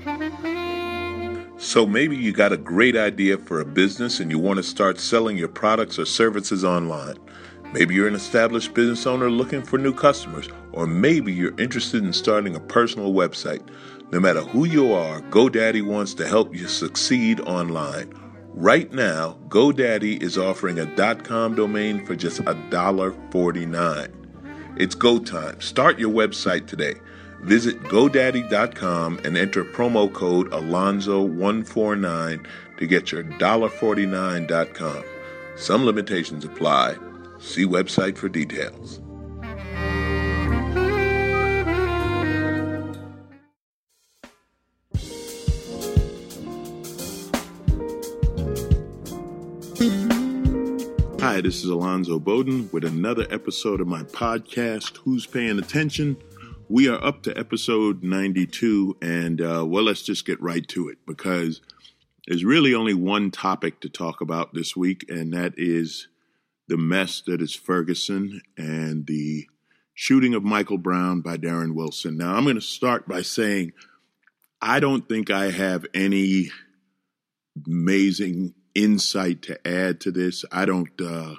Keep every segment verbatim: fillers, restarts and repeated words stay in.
So maybe you got a great idea for a business and you want to start selling your products or services online. Maybe you're an established business owner looking for new customers, or maybe you're interested in starting a personal website. No matter who you are, GoDaddy wants to help you succeed online. Right now, GoDaddy is offering a .com domain for just one dollar and forty-nine cents. It's go time. Start your website today. Visit GoDaddy dot com and enter promo code Alonzo one forty-nine to get your one dollar and forty-nine cents dot com. Some limitations apply. See website for details. Hi, this is Alonzo Bowden with another episode of my podcast, Who's Paying Attention? We are up to episode ninety-two, and uh, well, let's just get right to it, because there's really only one topic to talk about this week, and that is the mess that is Ferguson and the shooting of Michael Brown by Darren Wilson. Now, I'm going to start by saying I don't think I have any amazing insight to add to this. I don't, uh,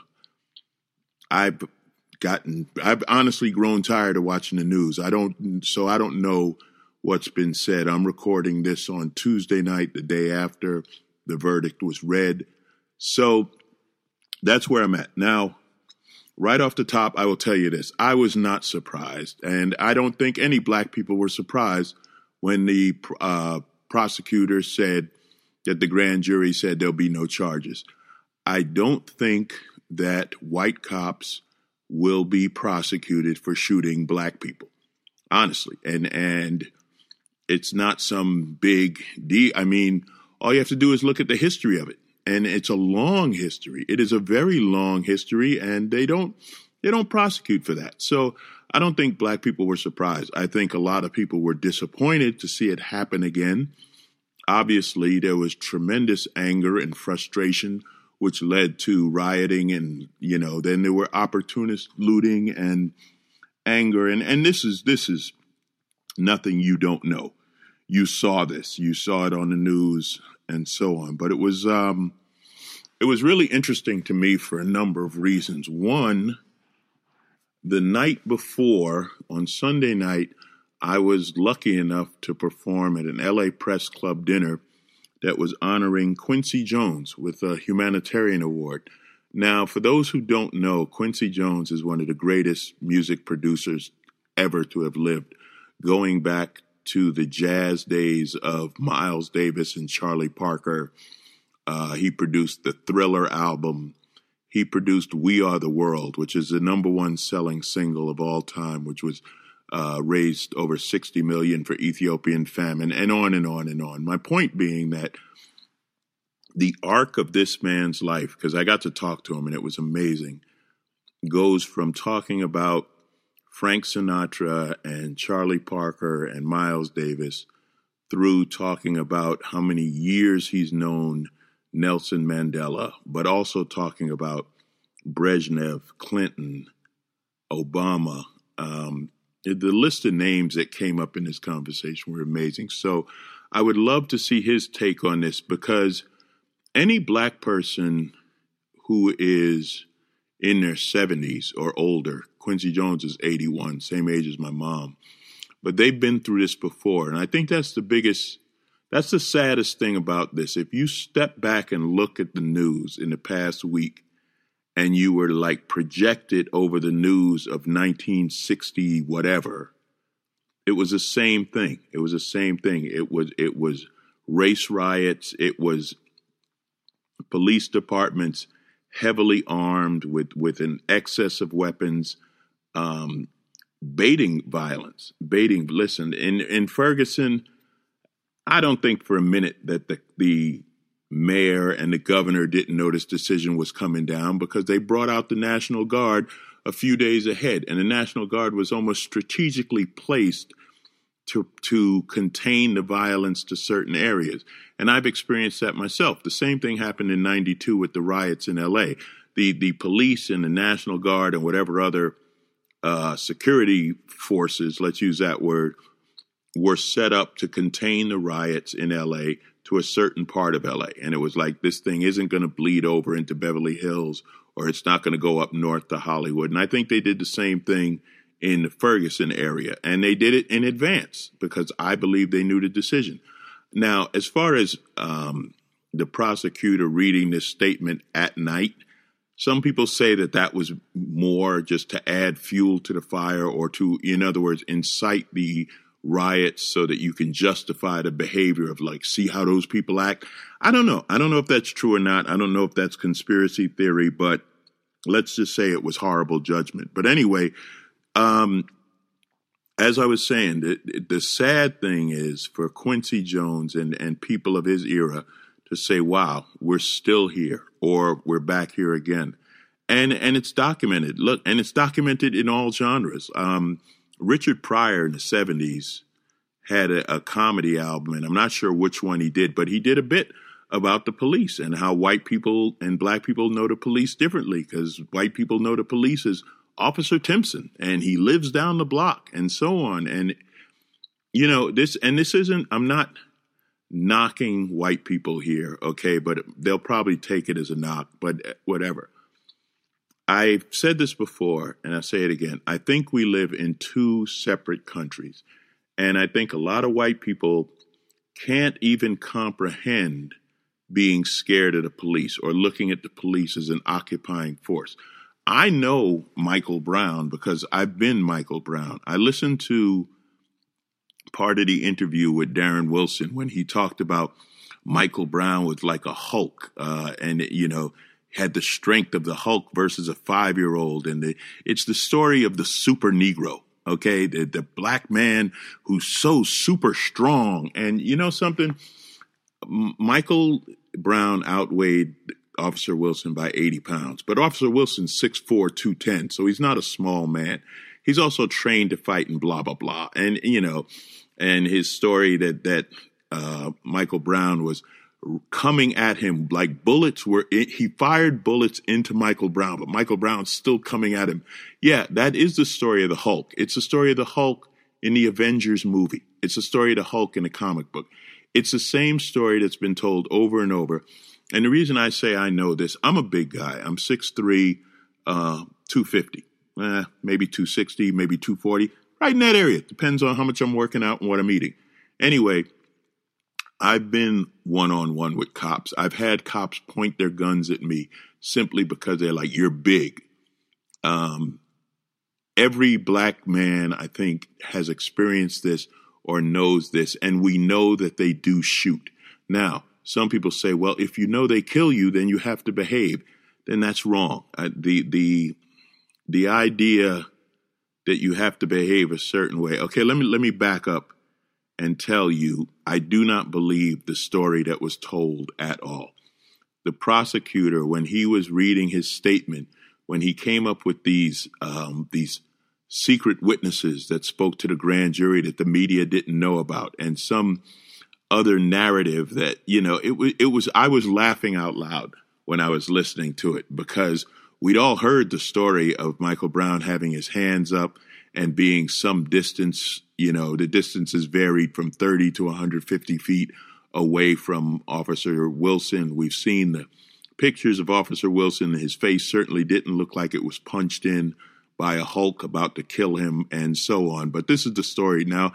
I've gotten, I've honestly grown tired of watching the news. I don't, so I don't know what's been said. I'm recording this on Tuesday night, the day after the verdict was read. So that's where I'm at. Now, right off the top, I will tell you this. I was not surprised, and I don't think any black people were surprised when the uh, prosecutor said that the grand jury said there'll be no charges. I don't think that white cops will be prosecuted for shooting black people, honestly. And and it's not some big deal. I mean, all you have to do is look at the history of it. And it's a long history. It is a very long history, and they don't they don't prosecute for that. So I don't think black people were surprised. I think a lot of people were disappointed to see it happen again. Obviously, there was tremendous anger and frustration, which led to rioting, and, you know, then there were opportunist looting and anger. And, and this is this is nothing you don't know. You saw this. You saw it on the news and so on. But it was um, it was really interesting to me for a number of reasons. One, the night before, on Sunday night, I was lucky enough to perform at an L A Press Club dinner that was honoring Quincy Jones with a humanitarian award. Now, for those who don't know, Quincy Jones is one of the greatest music producers ever to have lived, going back to the jazz days of Miles Davis and Charlie Parker. Uh, he produced the Thriller album. He produced We Are the World, which is the number one selling single of all time, which was uh, raised over sixty million dollars for Ethiopian famine, and on and on and on. My point being that the arc of this man's life, because I got to talk to him and it was amazing, goes from talking about Frank Sinatra and Charlie Parker and Miles Davis through talking about how many years he's known Nelson Mandela, but also talking about Brezhnev, Clinton, Obama. Um, the list of names that came up in this conversation were amazing. So I would love to see his take on this, because any black person who is in their seventies or older, Quincy Jones is eighty-one, same age as my mom, but they've been through this before. And I think that's the biggest, that's the saddest thing about this. If you step back and look at the news in the past week and you were like projected over the news of nineteen sixty, whatever, it was the same thing. It was the same thing. It was, it was race riots. It was police departments heavily armed with, with an excess of weapons, um, baiting violence, baiting. Listen, in, in Ferguson, I don't think for a minute that the, the mayor and the governor didn't know this decision was coming down, because they brought out the National Guard a few days ahead, and the National Guard was almost strategically placed to to contain the violence to certain areas. And I've experienced that myself. The same thing happened in ninety-two with the riots in L A. The the police and the National Guard and whatever other uh, security forces, let's use that word, were set up to contain the riots in L A to a certain part of L A. And it was like, this thing isn't going to bleed over into Beverly Hills, or it's not going to go up north to Hollywood. And I think they did the same thing in the Ferguson area. And they did it in advance because I believe they knew the decision. Now, as far as um, the prosecutor reading this statement at night, some people say that that was more just to add fuel to the fire, or to, in other words, incite the riots so that you can justify the behavior of, like, see how those people act. I don't know. I don't know if that's true or not. I don't know if that's conspiracy theory, but let's just say it was horrible judgment. But anyway, um, as I was saying, the, the sad thing is for Quincy Jones and, and people of his era to say, wow, we're still here, or we're back here again. And and it's documented. Look, and it's documented in all genres. Um, Richard Pryor in the seventies had a, a comedy album, and I'm not sure which one he did, but he did a bit about the police and how white people and black people know the police differently, because white people know the police as Officer Timpson, and he lives down the block, and so on. And, you know, this, and this isn't, I'm not knocking white people here, okay, but they'll probably take it as a knock, but whatever. I've said this before, and I say it again. I think we live in two separate countries. And I think a lot of white people can't even comprehend being scared of the police or looking at the police as an occupying force. I know Michael Brown because I've been Michael Brown. I listened to part of the interview with Darren Wilson when he talked about Michael Brown was like a Hulk, uh, and, you know, had the strength of the Hulk versus a five-year-old. And the, it's the story of the super Negro, okay, the, the black man who's so super strong. And you know something? M- Michael Brown outweighed Officer Wilson by eighty pounds, but Officer Wilson's six four, two ten, so he's not a small man. He's also trained to fight and blah, blah, blah. And, you know, and his story that, that uh, Michael Brown was coming at him like bullets were, he fired bullets into Michael Brown, but Michael Brown's still coming at him. Yeah, that is the story of the Hulk. It's the story of the Hulk in the Avengers movie. It's the story of the Hulk in the comic book. It's the same story that's been told over and over. And the reason I say I know this, I'm a big guy. I'm six three, uh, two fifty, eh, maybe two sixty, maybe two forty, right in that area. Depends on how much I'm working out and what I'm eating. Anyway, I've been one-on-one with cops. I've had cops point their guns at me simply because they're like, you're big. Um, every black man, I think, has experienced this or knows this, and we know that they do shoot. Now, some people say, well, if you know they kill you, then you have to behave. Then that's wrong. Uh, the the the idea that you have to behave a certain way. Okay, let me let me back up and tell you, I do not believe the story that was told at all. The prosecutor, when he was reading his statement, when he came up with these um, these secret witnesses that spoke to the grand jury that the media didn't know about, and some other narrative that, you know, it was, it was, I was laughing out loud when I was listening to it, because we'd all heard the story of Michael Brown having his hands up and being some distance, you know, the distances varied from thirty to one hundred fifty feet away from Officer Wilson. We've seen the pictures of Officer Wilson. His face certainly didn't look like it was punched in by a Hulk about to kill him, and so on. But this is the story. Now,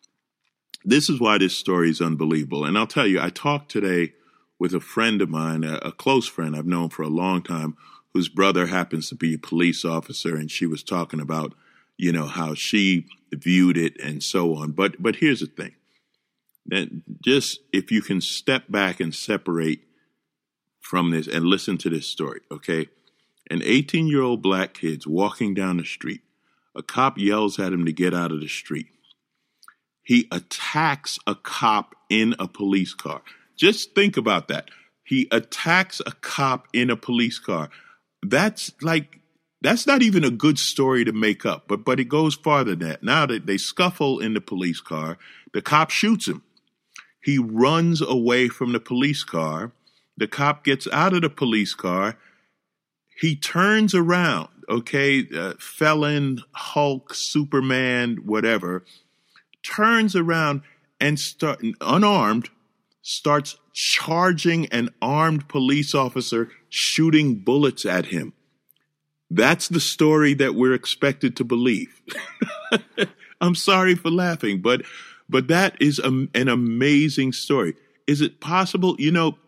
this is why this story is unbelievable. And I'll tell you, I talked today with a friend of mine, a, a close friend I've known for a long time, whose brother happens to be a police officer, and she was talking about, you know, how she viewed it and so on. But but here's the thing. That just if you can step back and separate from this and listen to this story, okay? An eighteen-year-old black kid's walking down the street. A cop yells at him to get out of the street. He attacks a cop in a police car. Just think about that. He attacks a cop in a police car. That's like, that's not even a good story to make up, but but it goes farther than that. Now that they scuffle in the police car, the cop shoots him. He runs away from the police car. The cop gets out of the police car. He turns around, okay, uh, felon, Hulk, Superman, whatever, turns around and start unarmed, starts charging an armed police officer, shooting bullets at him. That's the story that we're expected to believe. I'm sorry for laughing, but but that is a, an amazing story. Is it possible? You know,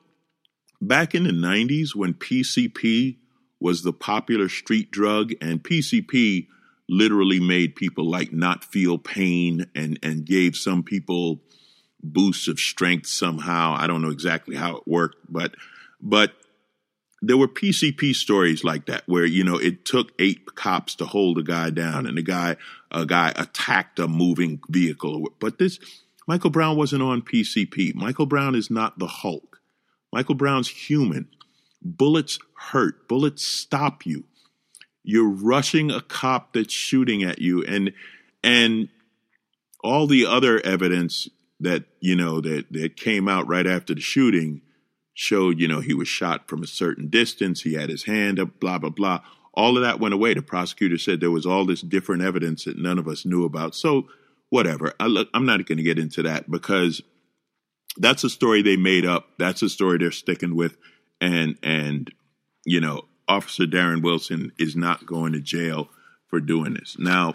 back in the nineties when P C P was the popular street drug, and P C P literally made people like not feel pain and, and gave some people boosts of strength somehow. I don't know exactly how it worked, but but there were P C P stories like that where, you know, it took eight cops to hold a guy down and the guy, a guy attacked a moving vehicle. But this, Michael Brown wasn't on P C P. Michael Brown is not the Hulk. Michael Brown's human. Bullets hurt. Bullets stop you. You're rushing a cop that's shooting at you. And, and all the other evidence that, you know, that, that came out right after the shooting showed, you know, he was shot from a certain distance. He had his hand up, blah, blah, blah. All of that went away. The prosecutor said there was all this different evidence that none of us knew about. So whatever. I look, I'm not going to get into that because that's a story they made up. That's a story they're sticking with. And, and, you know, Officer Darren Wilson is not going to jail for doing this. Now,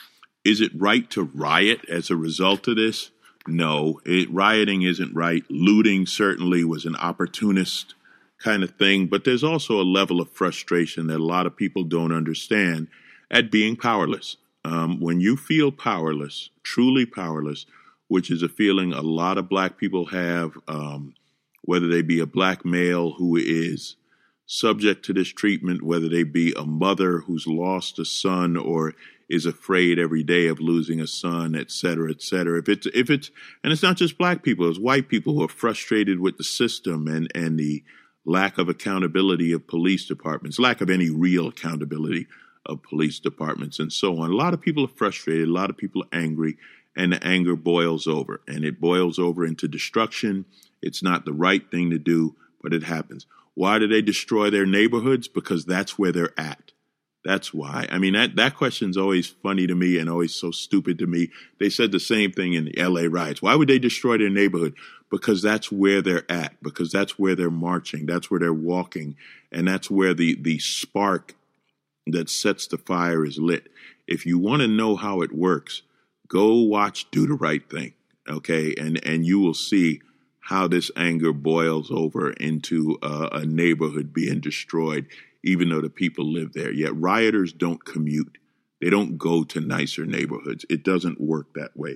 is it right to riot as a result of this? No, it, rioting isn't right. Looting certainly was an opportunist kind of thing, but there's also a level of frustration that a lot of people don't understand at being powerless. Um, when you feel powerless, truly powerless, which is a feeling a lot of black people have, um, whether they be a black male who is subject to this treatment, whether they be a mother who's lost a son or is afraid every day of losing a son, et cetera, et cetera. If it's, if it's, and it's not just black people, it's white people who are frustrated with the system and, and the lack of accountability of police departments, lack of any real accountability of police departments and so on. A lot of people are frustrated. A lot of people are angry, and the anger boils over, and it boils over into destruction. It's not the right thing to do, but it happens. Why do they destroy their neighborhoods? Because that's where they're at. That's why. I mean, that, that question's always funny to me and always so stupid to me. They said the same thing in the L A riots. Why would they destroy their neighborhood? Because that's where they're at, because that's where they're marching, that's where they're walking, and that's where the, the spark that sets the fire is lit. If you want to know how it works, go watch Do the Right Thing, okay? And, and you will see how this anger boils over into uh, a neighborhood being destroyed, even though the people live there. Yet rioters don't commute. They don't go to nicer neighborhoods. It doesn't work that way.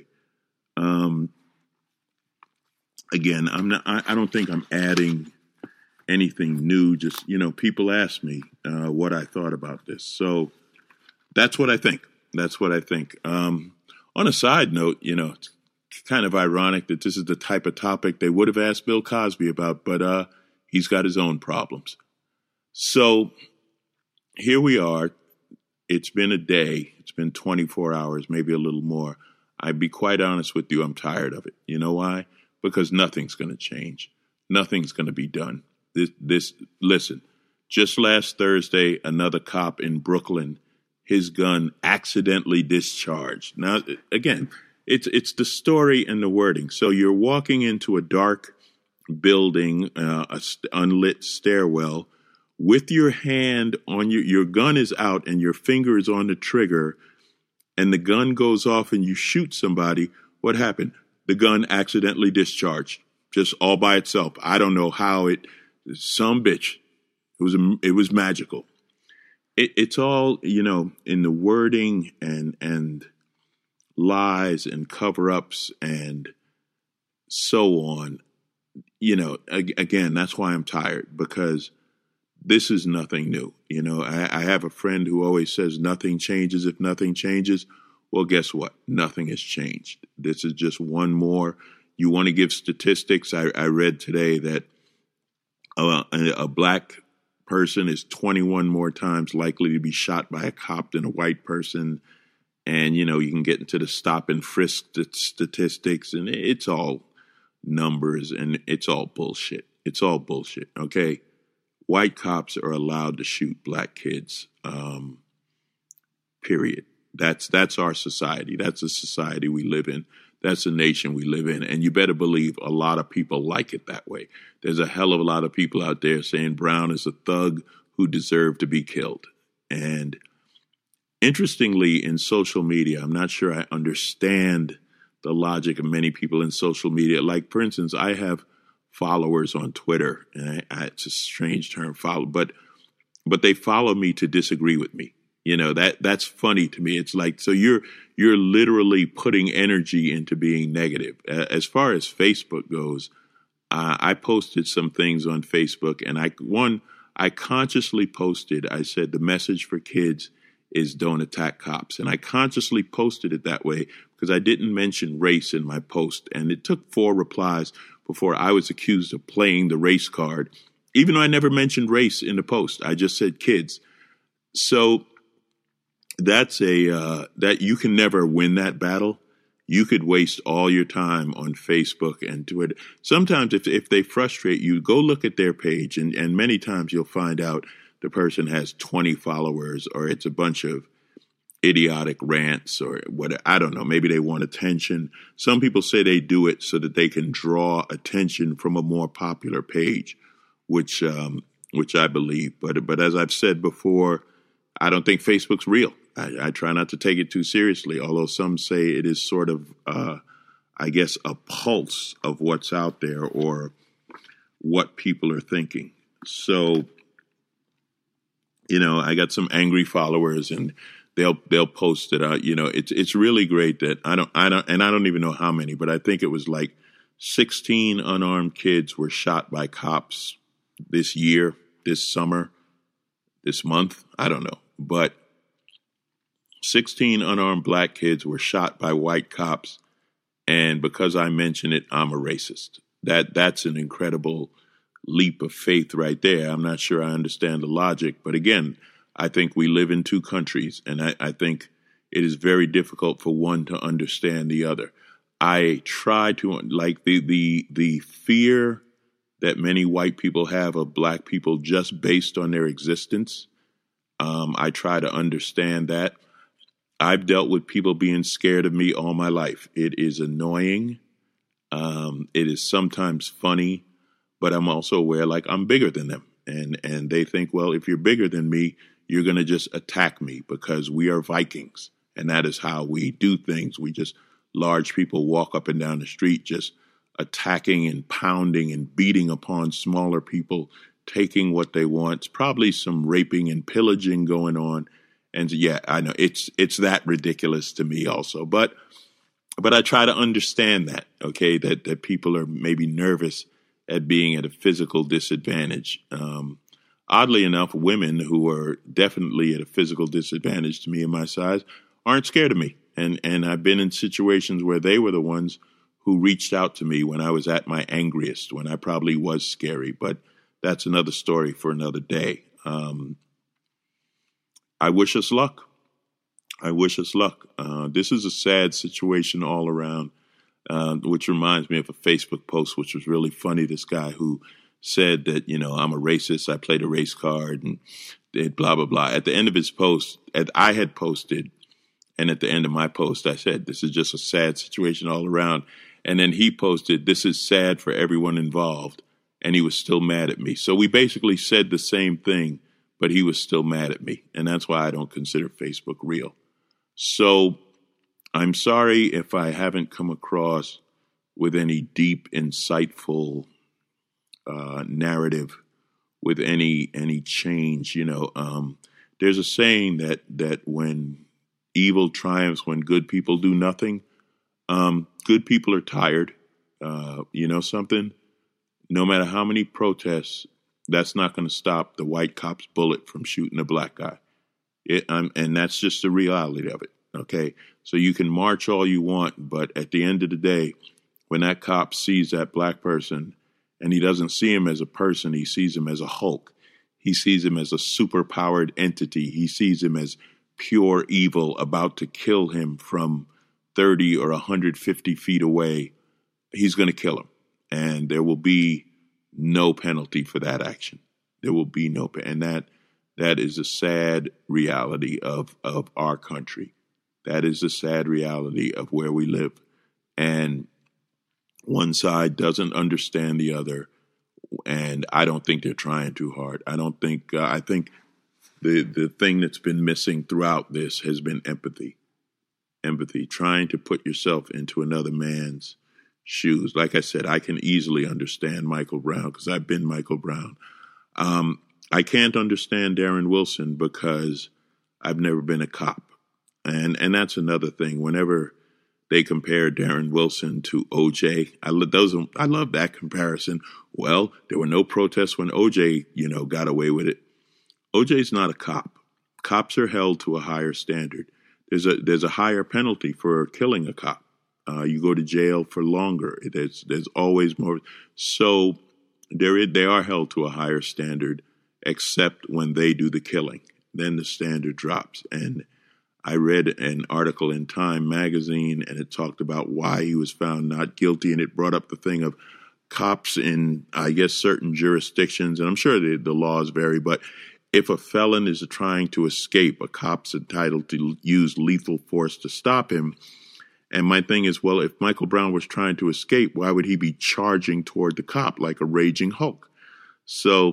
Um, again, I'm not, I, I don't think I'm adding anything new. Just, you know, people ask me uh, what I thought about this. So that's what I think. That's what I think. Um, on a side note, you know, it's kind of ironic that this is the type of topic they would have asked Bill Cosby about, but uh, he's got his own problems. So here we are. It's been a day. It's been twenty-four hours, maybe a little more. I'd be quite honest with you. I'm tired of it. You know why? Because nothing's going to change. Nothing's going to be done. This, this, listen, just last Thursday, another cop in Brooklyn, his gun accidentally discharged. Now, again, it's, it's the story and the wording. So you're walking into a dark building, uh, a st- unlit stairwell, with your hand on your, your gun is out and your finger is on the trigger, and the gun goes off and you shoot somebody. What happened? The gun accidentally discharged, just all by itself. I don't know how it, some bitch. It was, a, it was magical. It, it's all, you know, in the wording and, and lies and cover-ups and so on. You know, again, that's why I'm tired, because this is nothing new. You know, I, I have a friend who always says nothing changes if nothing changes. Well, guess what? Nothing has changed. This is just one more. You want to give statistics? I, I read today that a, a black person is twenty-one more times likely to be shot by a cop than a white person. And, you know, you can get into the stop and frisk statistics, and it's all numbers and it's all bullshit. It's all bullshit. Okay. White cops are allowed to shoot black kids, um, period. That's that's our society. That's the society we live in. That's the nation we live in. And you better believe a lot of people like it that way. There's a hell of a lot of people out there saying Brown is a thug who deserved to be killed. And interestingly, in social media, I'm not sure I understand the logic of many people in social media. Like, for instance, I have followers on Twitter, and I, I, it's a strange term, follow, but but they follow me to disagree with me. You know, that that's funny to me. It's like, so you're you're literally putting energy into being negative. Uh, as far as Facebook goes, uh, I posted some things on Facebook, and I one I consciously posted. I said the message for kids is don't attack cops, and I consciously posted it that way because I didn't mention race in my post, and it took four replies before I was accused of playing the race card, even though I never mentioned race in the post. I just said kids. So that's a uh, that you can never win that battle. You could waste all your time on Facebook and Twitter. Sometimes if if they frustrate you, go look at their page, and, and many times you'll find out the person has twenty followers, or it's a bunch of idiotic rants, or what, I don't know, maybe they want attention. Some people say they do it so that they can draw attention from a more popular page, which um, which I believe. But but as I've said before, I don't think Facebook's real. I, I try not to take it too seriously, although some say it is sort of, uh, I guess, a pulse of what's out there or what people are thinking. So, you know, I got some angry followers, and they'll they'll post it out. You know, it's it's really great that I don't I don't and I don't even know how many, but I think it was like sixteen unarmed kids were shot by cops this year, this summer, this month. I don't know, but sixteen unarmed black kids were shot by white cops, and because I mention it, I'm a racist. That that's an incredible leap of faith right there. I'm not sure I understand the logic, but again, I think we live in two countries, and I, I think it is very difficult for one to understand the other. I try to, like, the the the fear that many white people have of black people just based on their existence. Um, I try to understand that. I've dealt with people being scared of me all my life. It is annoying. Um, it is sometimes funny, but I'm also aware, like, I'm bigger than them. And, and they think, well, if you're bigger than me, you're going to just attack me because we are Vikings. And that is how we do things. We just, large people walk up and down the street just attacking and pounding and beating upon smaller people, taking what they want. It's probably some raping and pillaging going on. And yeah, I know it's it's that ridiculous to me also. But but I try to understand that, okay, that, that people are maybe nervous at being at a physical disadvantage. Um, oddly enough, women who are definitely at a physical disadvantage to me and my size aren't scared of me. And and I've been in situations where they were the ones who reached out to me when I was at my angriest, when I probably was scary. But that's another story for another day. Um, I wish us luck. I wish us luck. Uh, this is a sad situation all around, uh, which reminds me of a Facebook post, which was really funny. This guy who said that, you know, I'm a racist. I played a race card and did blah, blah, blah. At the end of his post, at, I had posted, and at the end of my post, I said, this is just a sad situation all around. And then he posted, this is sad for everyone involved. And he was still mad at me. So we basically said the same thing, but he was still mad at me. And that's why I don't consider Facebook real. So I'm sorry if I haven't come across with any deep, insightful uh, narrative, with any any change. You know, um, there's a saying that that when evil triumphs, when good people do nothing, um, good people are tired. Uh, you know something? No matter how many protests, that's not going to stop the white cop's bullet from shooting a black guy. It, um, and that's just the reality of it. Okay. So you can march all you want, but at the end of the day, when that cop sees that black person, and he doesn't see him as a person, he sees him as a Hulk. He sees him as a superpowered entity. He sees him as pure evil about to kill him from thirty or one hundred fifty feet away. He's going to kill him. And there will be no penalty for that action. There will be no, and that that is a sad reality of, of our country. That is the sad reality of where we live. And one side doesn't understand the other. And I don't think they're trying too hard. I don't think, uh, I think the, the thing that's been missing throughout this has been empathy. Empathy, trying to put yourself into another man's shoes. Like I said, I can easily understand Michael Brown because I've been Michael Brown. Um, I can't understand Darren Wilson because I've never been a cop. And and that's another thing. Whenever they compare Darren Wilson to O J, I, those, I love that comparison. Well, there were no protests when O J, you know, got away with it. O J's not a cop. Cops are held to a higher standard. There's a there's a higher penalty for killing a cop. Uh, you go to jail for longer. There's there's always more. So there is, they are held to a higher standard, except when they do the killing. Then the standard drops. And I read an article in Time magazine, and it talked about why he was found not guilty, and it brought up the thing of cops in, I guess, certain jurisdictions, and I'm sure the, the laws vary, but if a felon is trying to escape, a cop's entitled to use lethal force to stop him. And my thing is, well, if Michael Brown was trying to escape, why would he be charging toward the cop like a raging Hulk? So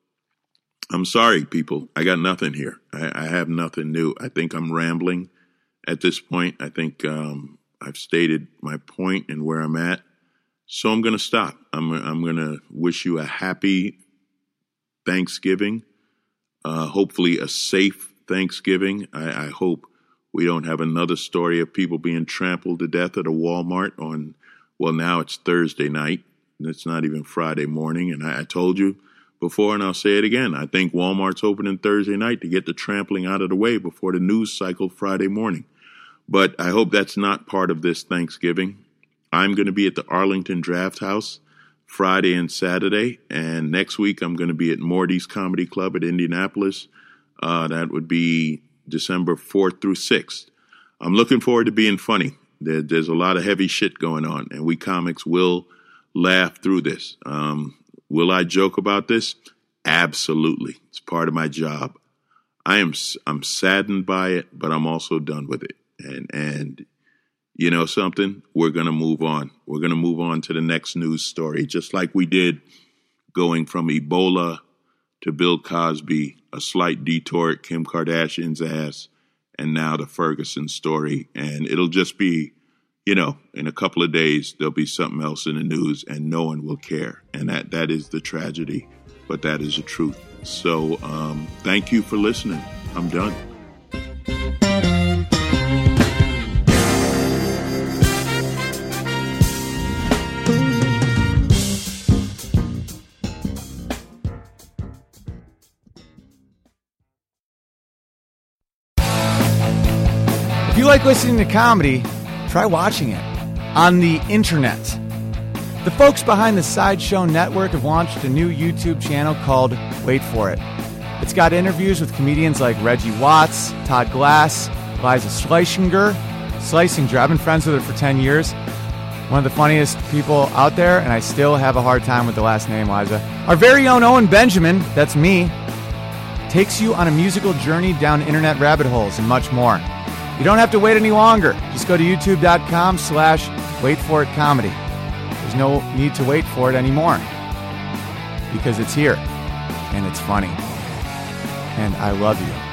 I'm sorry, people. I got nothing here. I, I have nothing new. I think I'm rambling at this point. I think um, I've stated my point and where I'm at. So I'm going to stop. I'm, I'm going to wish you a happy Thanksgiving, uh, hopefully a safe Thanksgiving. I, I hope we don't have another story of people being trampled to death at a Walmart on, well, now it's Thursday night, and it's not even Friday morning. And I, I told you before, and I'll say it again, I think Walmart's opening Thursday night to get the trampling out of the way before the news cycle Friday morning. But I hope that's not part of this Thanksgiving. I'm going to be at the Arlington Draft House Friday and Saturday, and next week I'm going to be at Morty's Comedy Club at Indianapolis. Uh, that would be December fourth through sixth. I'm looking forward to being funny. There, there's a lot of heavy shit going on, and we comics will laugh through this. Um, will I joke about this? Absolutely. It's part of my job. I am I'm saddened by it, but I'm also done with it. And and you know something? We're going to move on. We're going to move on to the next news story, just like we did going from Ebola to Bill Cosby, a slight detour at Kim Kardashian's ass, and now the Ferguson story. And it'll just be, you know, in a couple of days, there'll be something else in the news and no one will care. And that, that is the tragedy, but that is the truth. So um, thank you for listening. I'm done. If you like listening to comedy, try watching it on the internet. The folks behind the Sideshow Network have launched a new YouTube channel called Wait For It. It's got interviews with comedians like Reggie Watts, Todd Glass, Liza Schlesinger. Schlesinger, I've been friends with her for ten years. One of the funniest people out there, and I still have a hard time with the last name, Liza. Our very own Owen Benjamin, that's me, takes you on a musical journey down internet rabbit holes and much more. You don't have to wait any longer. Just go to youtube.com slash wait for it comedy. There's no need to wait for it anymore because it's here and it's funny. And I love you.